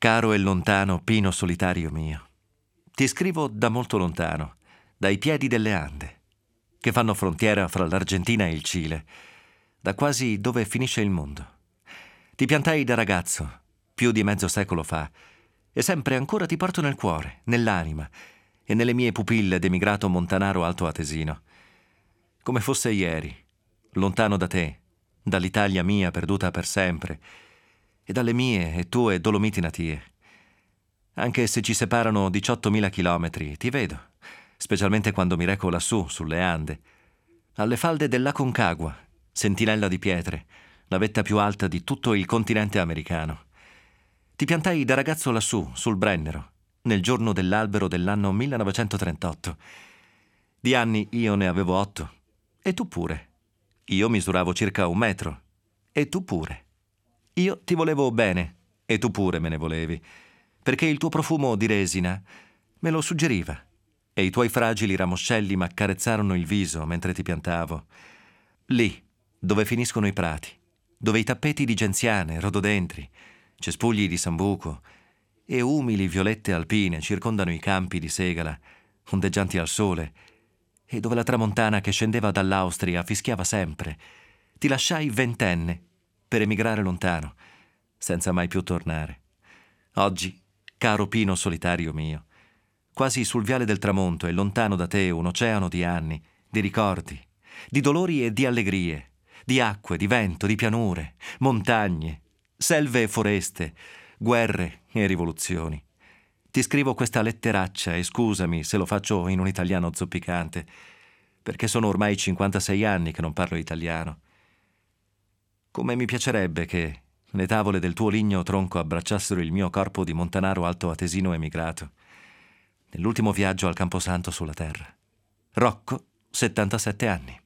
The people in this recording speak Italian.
Caro e lontano Pino solitario mio, ti scrivo da molto lontano, dai piedi delle Ande, che fanno frontiera fra l'Argentina e il Cile, da quasi dove finisce il mondo. Ti piantai da ragazzo, più di mezzo secolo fa, e sempre ancora ti porto nel cuore, nell'anima e nelle mie pupille d'emigrato montanaro altoatesino. Come fosse ieri, lontano da te, dall'Italia mia perduta per sempre, e dalle mie e tue Dolomiti natie. Anche se ci separano 18.000 chilometri, ti vedo, specialmente quando mi reco lassù, sulle Ande, alle falde dell'Aconcagua, sentinella di pietre, la vetta più alta di tutto il continente americano. Ti piantai da ragazzo lassù, sul Brennero, nel giorno dell'albero dell'anno 1938. Di anni io ne avevo 8, e tu pure. Io misuravo circa 1 metro, e tu pure. Io ti volevo bene, e tu pure me ne volevi, perché il tuo profumo di resina me lo suggeriva, e i tuoi fragili ramoscelli m'accarezzarono il viso mentre ti piantavo. Lì, dove finiscono i prati, dove i tappeti di genziane, rododendri, cespugli di sambuco e umili violette alpine circondano i campi di segala, ondeggianti al sole, e dove la tramontana che scendeva dall'Austria fischiava sempre, ti lasciai ventenne per emigrare lontano, senza mai più tornare. Oggi, caro Pino solitario mio, quasi sul viale del tramonto e lontano da te un oceano di anni, di ricordi, di dolori e di allegrie, di acque, di vento, di pianure, montagne, selve e foreste, guerre e rivoluzioni. Ti scrivo questa letteraccia e scusami se lo faccio in un italiano zoppicante, perché sono ormai 56 anni che non parlo italiano. Come mi piacerebbe che le tavole del tuo ligneo tronco abbracciassero il mio corpo di montanaro altoatesino emigrato, nell'ultimo viaggio al Camposanto sulla terra. Rocco, 77 anni.